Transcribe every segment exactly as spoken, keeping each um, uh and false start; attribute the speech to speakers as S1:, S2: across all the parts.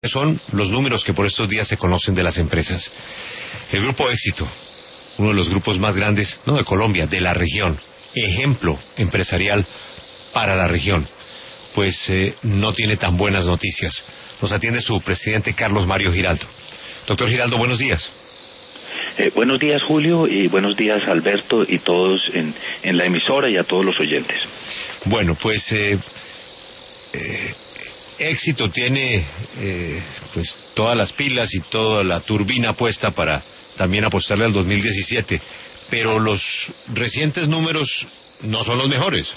S1: Son los números que por estos días se conocen de las empresas. El Grupo Éxito, uno de los grupos más grandes, no de Colombia, de la región, ejemplo empresarial para la región, pues eh, no tiene tan buenas noticias. Nos atiende su presidente Carlos Mario Giraldo. Doctor Giraldo, buenos días.
S2: Eh, buenos días, Julio, y buenos días, Alberto, y todos en, en la emisora y a todos los oyentes.
S1: Bueno, pues eh, eh, Éxito tiene eh, pues todas las pilas y toda la turbina puesta para también apostarle al dos mil diecisiete, pero los recientes números no son los mejores.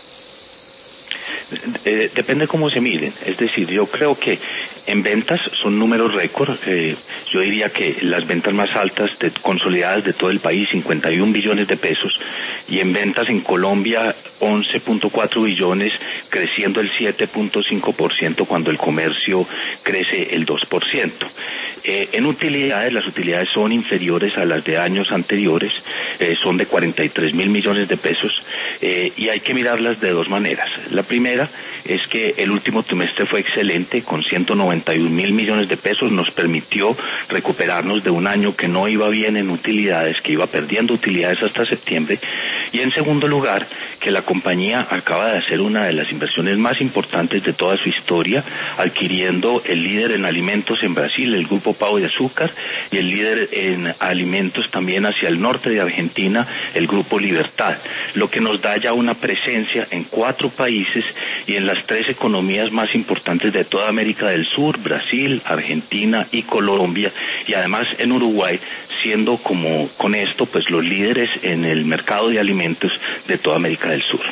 S2: Eh, depende cómo se miren, es decir, yo creo que en ventas son números récord. eh, yo diría que las ventas más altas de, consolidadas de todo el país, cincuenta y un billones de pesos, y en ventas en Colombia once punto cuatro billones, creciendo el siete punto cinco por ciento cuando el comercio crece el dos por ciento. Eh, en utilidades, las utilidades son inferiores a las de años anteriores, eh, son de cuarenta y tres mil millones de pesos, eh, y hay que mirarlas de dos maneras. La primera es que el último trimestre fue excelente, con ciento noventa y un mil millones de pesos, nos permitió recuperarnos de un año que no iba bien en utilidades, que iba perdiendo utilidades hasta septiembre. Y en segundo lugar, que la compañía acaba de hacer una de las inversiones más importantes de toda su historia, adquiriendo el líder en alimentos en Brasil, el Grupo Pão de Açúcar, y el líder en alimentos también hacia el norte de Argentina, el Grupo Libertad, lo que nos da ya una presencia en cuatro países y en las tres economías más importantes de toda América del Sur, Brasil, Argentina y Colombia, y además en Uruguay, siendo como con esto pues los líderes en el mercado de alimentos de toda América del Sur.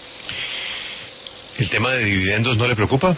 S1: ¿El tema de dividendos no le preocupa?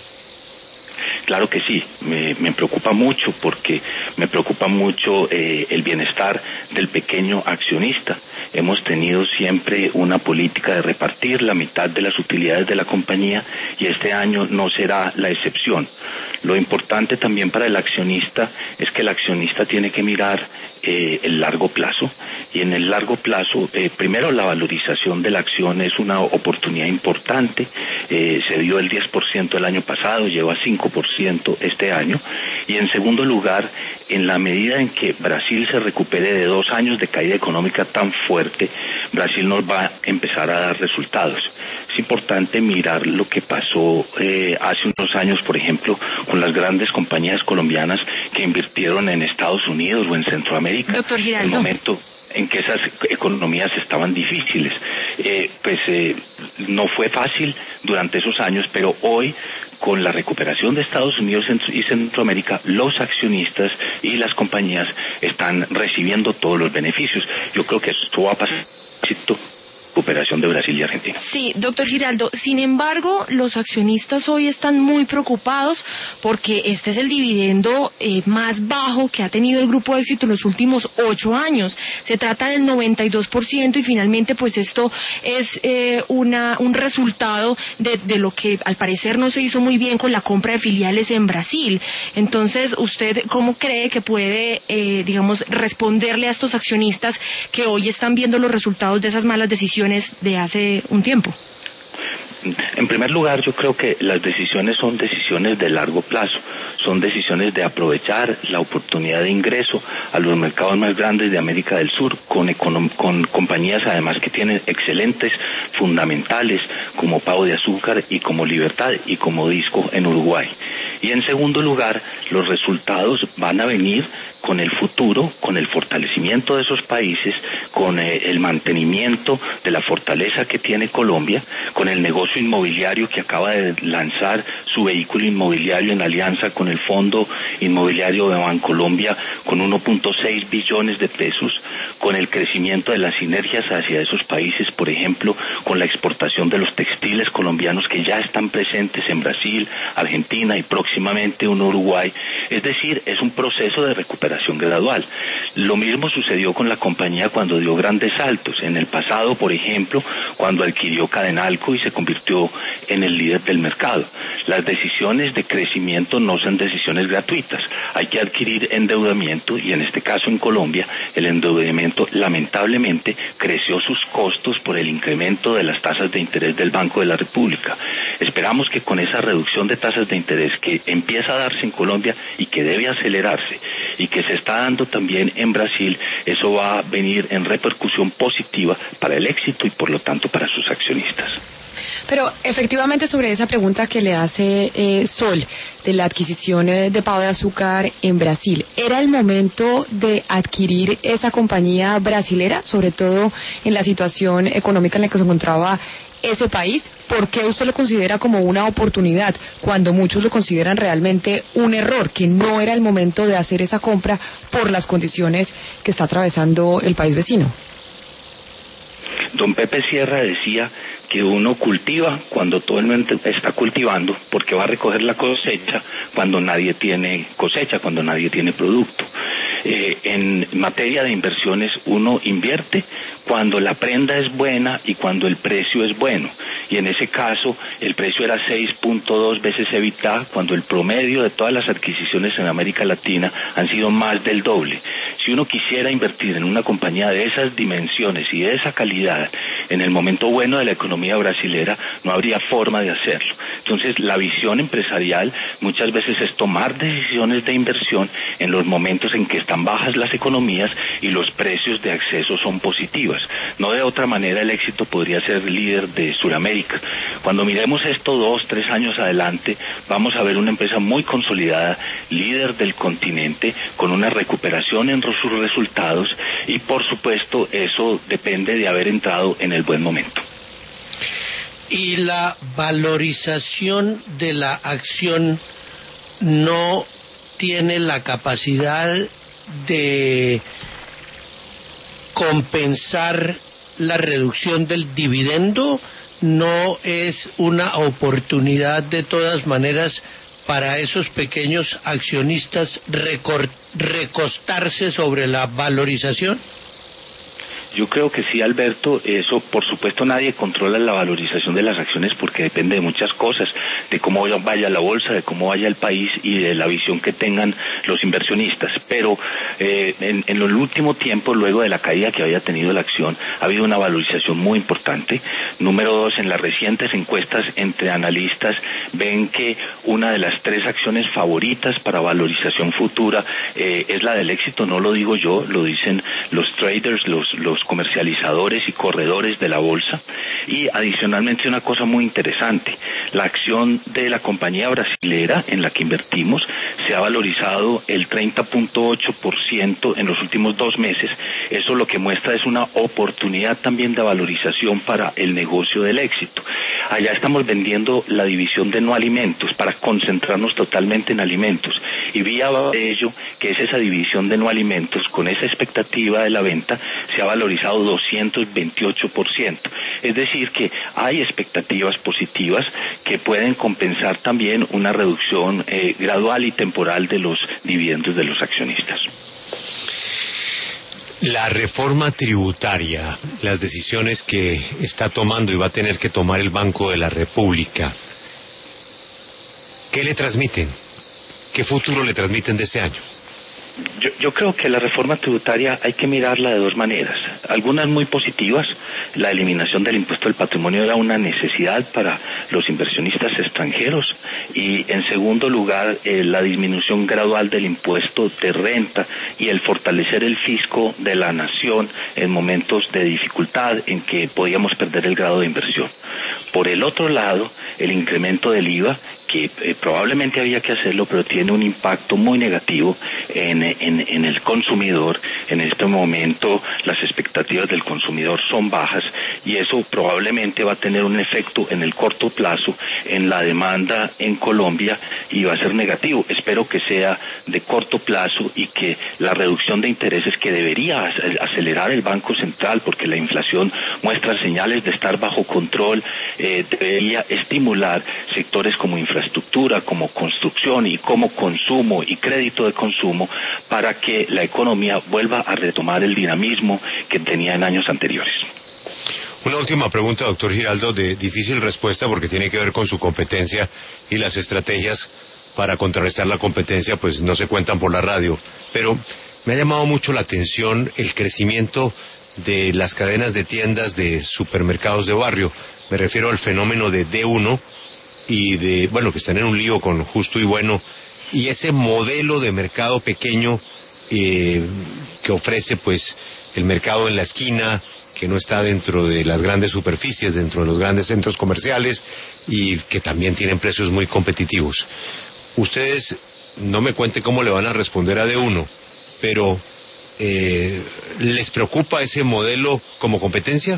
S2: Claro que sí, me, me preocupa mucho porque me preocupa mucho eh, el bienestar del pequeño accionista. Hemos tenido siempre una política de repartir la mitad de las utilidades de la compañía y este año no será la excepción. Lo importante también para el accionista es que el accionista tiene que mirar eh, el largo plazo, y en el largo plazo, eh, primero la valorización de la acción es una oportunidad importante, eh, se dio el diez por ciento el año pasado, lleva cinco por ciento este año, y en segundo lugar, en la medida en que Brasil se recupere de dos años de caída económica tan fuerte, Brasil nos va a empezar a dar resultados. Es importante mirar lo que pasó eh, hace unos años, por ejemplo, con las grandes compañías colombianas que invirtieron en Estados Unidos o en Centroamérica.
S3: Doctor Giraldo.
S2: El momento en que esas economías estaban difíciles. Eh, pues eh, no fue fácil durante esos años, pero hoy, con la recuperación de Estados Unidos y Centroamérica, los accionistas y las compañías están recibiendo todos los beneficios. Yo creo que esto va a pasar recuperación de Brasil y Argentina.
S3: Sí, doctor Giraldo, sin embargo, los accionistas hoy están muy preocupados porque este es el dividendo eh, más bajo que ha tenido el Grupo Éxito en los últimos ocho años. Se trata del noventa y dos por ciento y finalmente pues esto es eh, una un resultado de, de lo que al parecer no se hizo muy bien con la compra de filiales en Brasil. Entonces, ¿usted cómo cree que puede, eh, digamos, responderle a estos accionistas que hoy están viendo los resultados de esas malas decisiones de hace un tiempo?
S2: En primer lugar, yo creo que las decisiones son decisiones de largo plazo, son decisiones de aprovechar la oportunidad de ingreso a los mercados más grandes de América del Sur, con, con compañías además que tienen excelentes fundamentales, como Pão de Açúcar y como Libertad y como Disco en Uruguay. Y en segundo lugar, los resultados van a venir con el futuro, con el fortalecimiento de esos países, con eh, el mantenimiento de la fortaleza que tiene Colombia, con el negocio inmobiliario que acaba de lanzar su vehículo inmobiliario en alianza con el Fondo Inmobiliario de Bancolombia con uno punto seis billones de pesos, con el crecimiento de las sinergias hacia esos países, por ejemplo, con la exportación de los textiles colombianos que ya están presentes en Brasil, Argentina y próximamente en Uruguay. Es decir, es un proceso de recuperación gradual. Lo mismo sucedió con la compañía cuando dio grandes saltos. En el pasado, por ejemplo, cuando adquirió Cadenalco y se convirtió en el líder del mercado. Las decisiones de crecimiento no son decisiones gratuitas. Hay que adquirir endeudamiento y en este caso en Colombia el endeudamiento lamentablemente creció sus costos por el incremento de las tasas de interés del Banco de la República. Esperamos que con esa reducción de tasas de interés que empieza a darse en Colombia y que debe acelerarse y que se está dando también en Brasil, eso va a venir en repercusión positiva para el éxito y por lo tanto para sus accionistas.
S4: Pero efectivamente sobre esa pregunta que le hace eh, Sol de la adquisición eh, de Pau de Azúcar en Brasil, ¿era el momento de adquirir esa compañía brasilera, sobre todo en la situación económica en la que se encontraba ese país? ¿Por qué usted lo considera como una oportunidad cuando muchos lo consideran realmente un error, que no era el momento de hacer esa compra por las condiciones que está atravesando el país vecino?
S2: Don Pepe Sierra decía que uno cultiva cuando todo el mundo está cultivando, porque va a recoger la cosecha cuando nadie tiene cosecha, cuando nadie tiene producto. Eh, en materia de inversiones, uno invierte cuando la prenda es buena y cuando el precio es bueno. Y en ese caso, el precio era seis punto dos veces EBITDA, cuando el promedio de todas las adquisiciones en América Latina han sido más del doble. Si uno quisiera invertir en una compañía de esas dimensiones y de esa calidad, en el momento bueno de la economía brasilera, no habría forma de hacerlo. Entonces, la visión empresarial muchas veces es tomar decisiones de inversión en los momentos en que están bajas las economías y los precios de acceso son positivos. No de otra manera el éxito podría ser líder de Sudamérica. Cuando miremos esto dos, tres años adelante, vamos a ver una empresa muy consolidada, líder del continente, con una recuperación en sus resultados y por supuesto eso depende de haber entrado en el buen momento.
S5: Y la valorización de la acción no tiene la capacidad de compensar la reducción del dividendo, no es una oportunidad de todas maneras para esos pequeños accionistas recor- recostarse sobre la valorización.
S2: Yo creo que sí, Alberto. Eso, por supuesto, nadie controla la valorización de las acciones porque depende de muchas cosas, de cómo vaya la bolsa, de cómo vaya el país y de la visión que tengan los inversionistas. Pero eh, en, en el último tiempo, luego de la caída que había tenido la acción, ha habido una valorización muy importante. Número dos, en las recientes encuestas entre analistas ven que una de las tres acciones favoritas para valorización futura eh, es la del éxito. No lo digo yo, lo dicen los traders, los, los comercializadores y corredores de la bolsa. Y adicionalmente una cosa muy interesante, la acción de la compañía brasilera en la que invertimos se ha valorizado el treinta punto ocho por ciento en los últimos dos meses. Eso lo que muestra es una oportunidad también de valorización para el negocio del éxito. Allá estamos vendiendo la división de no alimentos para concentrarnos totalmente en alimentos. Y vía de ello, que es esa división de no alimentos, con esa expectativa de la venta, se ha valorizado doscientos veintiocho por ciento. Es decir, que hay expectativas positivas que pueden compensar también una reducción eh, gradual y temporal de los dividendos de los accionistas.
S1: La reforma tributaria, las decisiones que está tomando y va a tener que tomar el Banco de la República, ¿qué le transmiten? ¿Qué futuro le transmiten de este año?
S2: Yo, yo creo que la reforma tributaria hay que mirarla de dos maneras. Algunas muy positivas. La eliminación del impuesto del patrimonio era una necesidad para los inversionistas extranjeros. Y en segundo lugar, eh, la disminución gradual del impuesto de renta y el fortalecer el fisco de la nación en momentos de dificultad en que podíamos perder el grado de inversión. Por el otro lado, el incremento del I V A, que eh, probablemente había que hacerlo, pero tiene un impacto muy negativo en, en, en el consumidor. En este momento las expectativas del consumidor son bajas y eso probablemente va a tener un efecto en el corto plazo en la demanda en Colombia y va a ser negativo. Espero que sea de corto plazo y que la reducción de intereses que debería acelerar el Banco Central, porque la inflación muestra señales de estar bajo control, eh, debería estimular sectores como infraestructura, infraestructura, como construcción y como consumo y crédito de consumo para que la economía vuelva a retomar el dinamismo que tenía en años anteriores.
S1: Una última pregunta, doctor Giraldo, de difícil respuesta porque tiene que ver con su competencia y las estrategias para contrarrestar la competencia, pues no se cuentan por la radio. Pero me ha llamado mucho la atención el crecimiento de las cadenas de tiendas de supermercados de barrio. Me refiero al fenómeno de D uno, y de, bueno, que están en un lío con Justo y Bueno, y ese modelo de mercado pequeño eh, que ofrece pues el mercado en la esquina, que no está dentro de las grandes superficies, dentro de los grandes centros comerciales y que también tienen precios muy competitivos. Ustedes, no me cuenten cómo le van a responder a D uno, pero eh, ¿les preocupa ese modelo como competencia?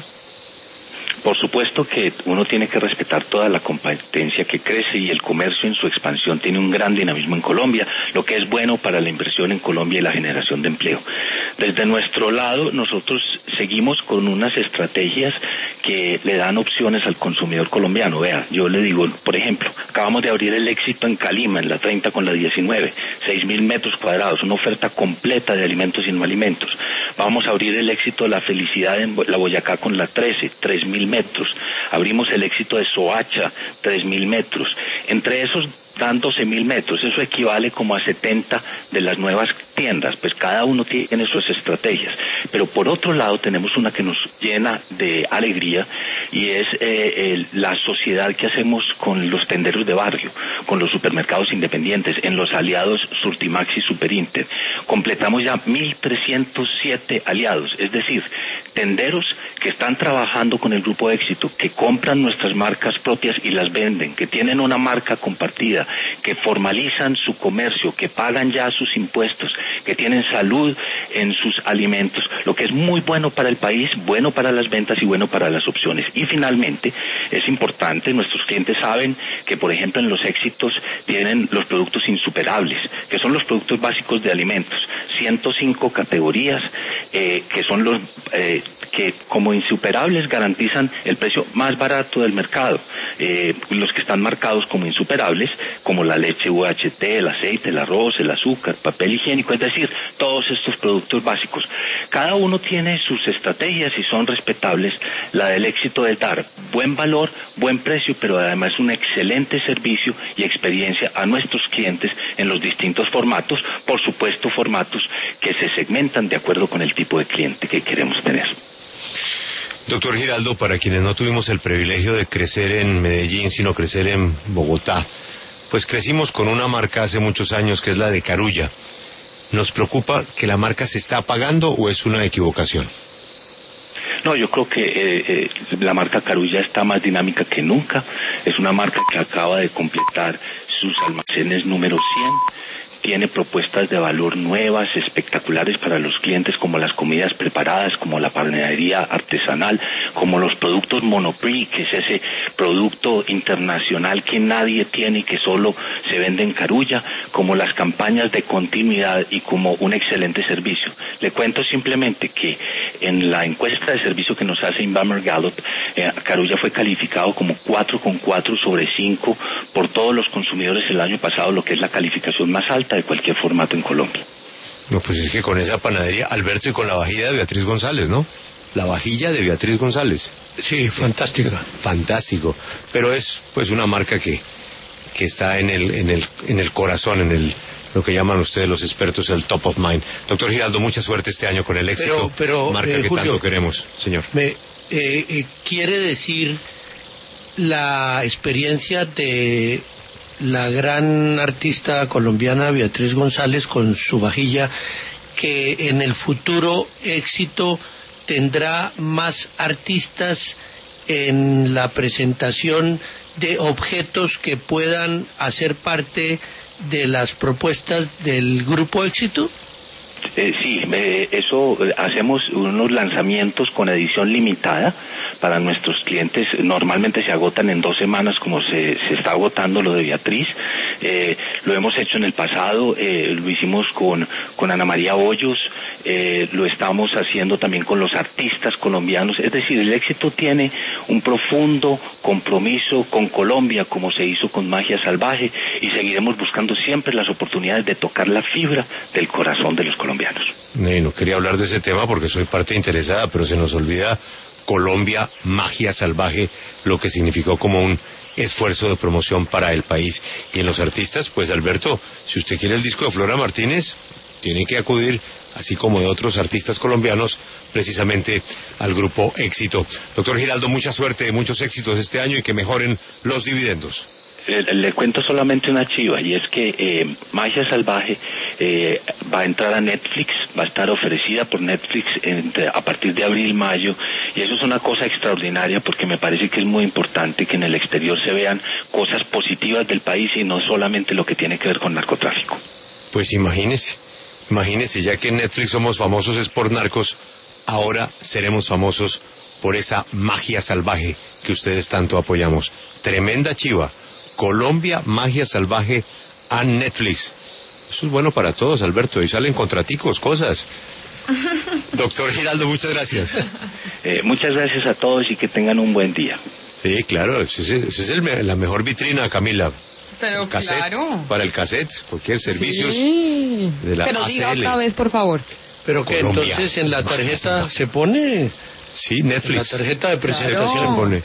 S2: Por supuesto que uno tiene que respetar toda la competencia que crece y el comercio en su expansión tiene un gran dinamismo en Colombia, lo que es bueno para la inversión en Colombia y la generación de empleo. Desde nuestro lado, nosotros seguimos con unas estrategias que le dan opciones al consumidor colombiano. Vea, yo le digo, por ejemplo, acabamos de abrir el Éxito en Calima, en la treinta con la diecinueve, seis mil metros cuadrados, una oferta completa de alimentos y no alimentos. Vamos a abrir el Éxito La Felicidad en la Boyacá con la trece, tres mil metros. Abrimos el Éxito de Soacha, tres mil metros. Entre esos dan doce mil metros, eso equivale como a setenta de las nuevas tiendas, pues cada uno tiene sus estrategias. Pero por otro lado tenemos una que nos llena de alegría y es eh, el, la sociedad que hacemos con los tenderos de barrio, con los supermercados independientes, en los aliados Surtimax y Superinter. Completamos ya mil trescientos siete aliados, es decir, tenderos que están trabajando con el Grupo Éxito, que compran nuestras marcas propias y las venden, que tienen una marca compartida, que formalizan su comercio, que pagan ya sus impuestos, que tienen salud en sus alimentos, lo que es muy bueno para el país, bueno para las ventas y bueno para las opciones. Y finalmente, es importante, nuestros clientes saben que, por ejemplo, en los Éxitos tienen los productos insuperables, que son los productos básicos de alimentos, ciento cinco categorías, eh, que son los eh, que como insuperables garantizan el precio más barato del mercado, eh, los que están marcados como insuperables, como la leche U H T, el aceite, el arroz, el azúcar, papel higiénico, es decir, todos estos productos básicos. Cada uno tiene sus estrategias y son respetables. La del Éxito es dar buen valor, buen precio, pero además un excelente servicio y experiencia a nuestros clientes en los distintos formatos, por supuesto formatos que se segmentan de acuerdo con el tipo de cliente que queremos tener.
S1: Doctor Giraldo, para quienes no tuvimos el privilegio de crecer en Medellín, sino crecer en Bogotá, pues crecimos con una marca hace muchos años que es la de Carulla. ¿Nos preocupa que la marca se está apagando o es una equivocación?
S2: No, yo creo que eh, eh, la marca Carulla está más dinámica que nunca. Es una marca que acaba de completar sus almacenes número cien. Tiene propuestas de valor nuevas, espectaculares para los clientes, como las comidas preparadas, como la panadería artesanal, como los productos Monoprix, que es ese producto internacional que nadie tiene y que solo se vende en Carulla, como las campañas de continuidad y como un excelente servicio. Le cuento simplemente que en la encuesta de servicio que nos hace Inbammer Gallup, eh, Carulla fue calificado como cuatro coma cuatro sobre cinco por todos los consumidores el año pasado, lo que es la calificación más alta de cualquier formato en Colombia.
S1: No, pues es que con esa panadería, Alberto, y con la vajilla de Beatriz González, ¿no? La vajilla de Beatriz González.
S5: Sí, fantástica.
S1: Fantástico. Pero es pues una marca que, que está en el, en el, en el corazón, en el, lo que llaman ustedes los expertos, el top of mind. Doctor Giraldo, mucha suerte este año con el Éxito,
S5: pero, pero,
S1: marca
S5: eh,
S1: que
S5: Julio,
S1: tanto queremos, señor.
S5: Me, eh, eh, quiere decir la experiencia de la gran artista colombiana Beatriz González con su vajilla, que en el futuro Éxito tendrá más artistas en la presentación de objetos que puedan hacer parte de las propuestas del Grupo Éxito.
S2: Eh, sí, eh, eso eh, hacemos unos lanzamientos con edición limitada para nuestros clientes. Normalmente se agotan en dos semanas, como se, se está agotando lo de Beatriz. Eh, lo hemos hecho en el pasado, eh, lo hicimos con, con Ana María Hoyos, eh, lo estamos haciendo también con los artistas colombianos. Es decir, el Éxito tiene un profundo compromiso con Colombia, como se hizo con Magia Salvaje, y seguiremos buscando siempre las oportunidades de tocar la fibra del corazón de los colombianos.
S1: Eh, no quería hablar de ese tema porque soy parte interesada, pero se nos olvida Colombia, Magia Salvaje, lo que significó como un esfuerzo de promoción para el país. Y en los artistas, pues Alberto, si usted quiere el disco de Flora Martínez, tiene que acudir, así como de otros artistas colombianos, precisamente al Grupo Éxito. Doctor Giraldo, mucha suerte, muchos éxitos este año y que mejoren los dividendos.
S2: Eh, le cuento solamente una chiva, y es que eh, Magia Salvaje eh, va a entrar a Netflix, va a estar ofrecida por Netflix entre, a partir de abril, mayo, y eso es una cosa extraordinaria porque me parece que es muy importante que en el exterior se vean cosas positivas del país y no solamente lo que tiene que ver con narcotráfico.
S1: Pues imagínese, imagínese, ya que en Netflix somos famosos es por narcos, ahora seremos famosos por esa magia salvaje que ustedes tanto apoyamos. Tremenda chiva. Colombia, Magia Salvaje a Netflix. Eso es bueno para todos, Alberto, y salen contraticos, cosas. Doctor Giraldo, muchas gracias.
S2: Eh, muchas gracias a todos y que tengan un buen día.
S1: Sí, claro, esa es, ese es el, la mejor vitrina, Camila.
S4: Pero
S1: cassette,
S4: claro.
S1: Para el cassette, cualquier servicio
S4: Sí.
S1: de la
S4: Pero
S1: A C L.
S4: diga otra vez, por favor.
S5: Pero que
S1: Colombia,
S5: entonces en la
S1: Magia
S5: tarjeta
S1: Salvaje.
S5: se pone...
S1: Sí, Netflix.
S5: La tarjeta de presentación
S1: se, se pone.